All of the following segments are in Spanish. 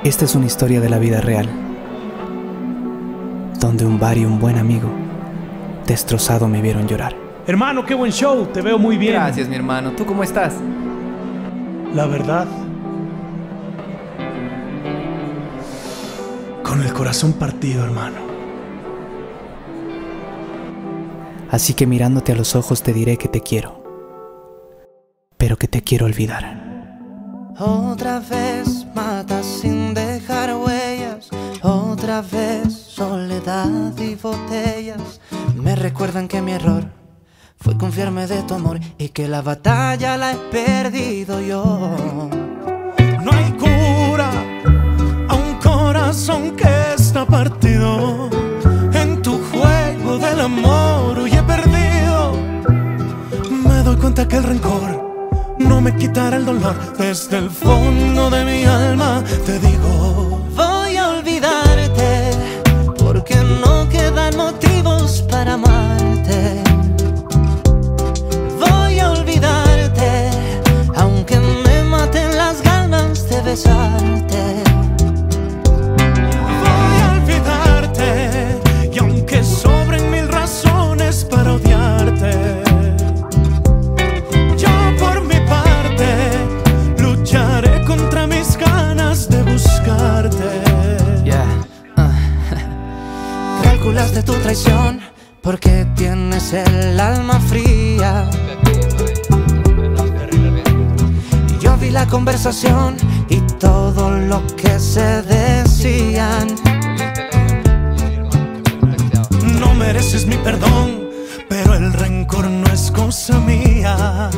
Esta es una historia de la vida real, donde un bar y un buen amigo destrozado me vieron llorar. Hermano, qué buen show, te veo muy bien. Gracias, mi hermano. ¿Tú cómo estás? La verdad, con el corazón partido, hermano. Así que mirándote a los ojos te diré que te quiero, pero que te quiero olvidar. Otra vez matas sin dejar huellas, otra vez soledad y botellas me recuerdan que mi error fue confiarme de tu amor y que la batalla la he perdido yo. No hay cura a un corazón que está partido. En tu juego del amor hoy he perdido. Me doy cuenta que el rencor no me quitará el dolor. Desde el fondo de mi alma te digo: voy a olvidarte, porque no quedan motivos para amarte. Voy a olvidarte, aunque me maten las ganas de besarte. Voy a olvidarte, y aunque sobren mil razones para odiarte, contra mis ganas de buscarte. Calculaste tu traición porque tienes el alma fría. Yo vi la conversación y todo lo que se decían. No mereces mi perdón, pero el rencor no es cosa mía.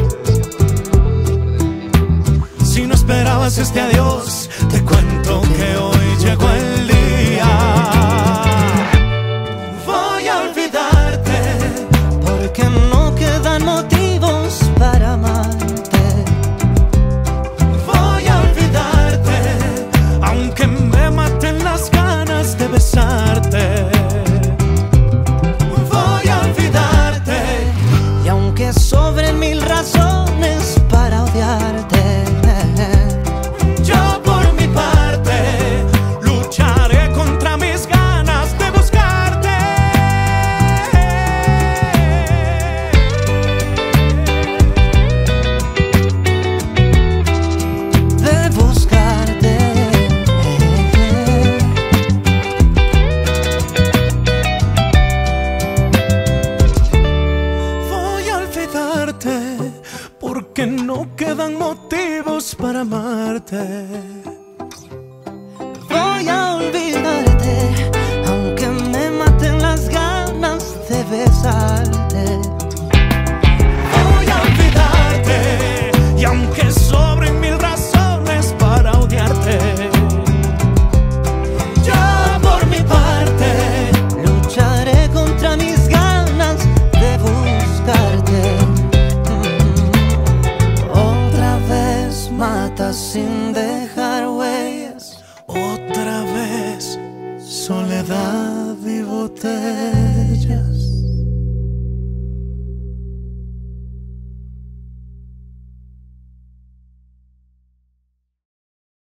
Si no esperabas este adiós, te cuento que hoy llegó el día. Voy a olvidarte, porque no quedan motivos para amarte. Voy a olvidarte, aunque me maten las ganas de besarte. Voy a olvidarte, y aunque sobren mil razones para odiarte, yo por mi parte lucharé contra mis ganas de buscarte. De buscarte. Voy a olvidarte, porque no quedan motivos para amarte. Voy a olvidarte, aunque me maten las ganas de besarte. Voy a olvidarte, y aunque sobren mil razones para odiarte, yo por mi parte lucharé contra mis ganas de buscarte. Otra vez matas sin dejar huellas, otra vez soledad y botellas.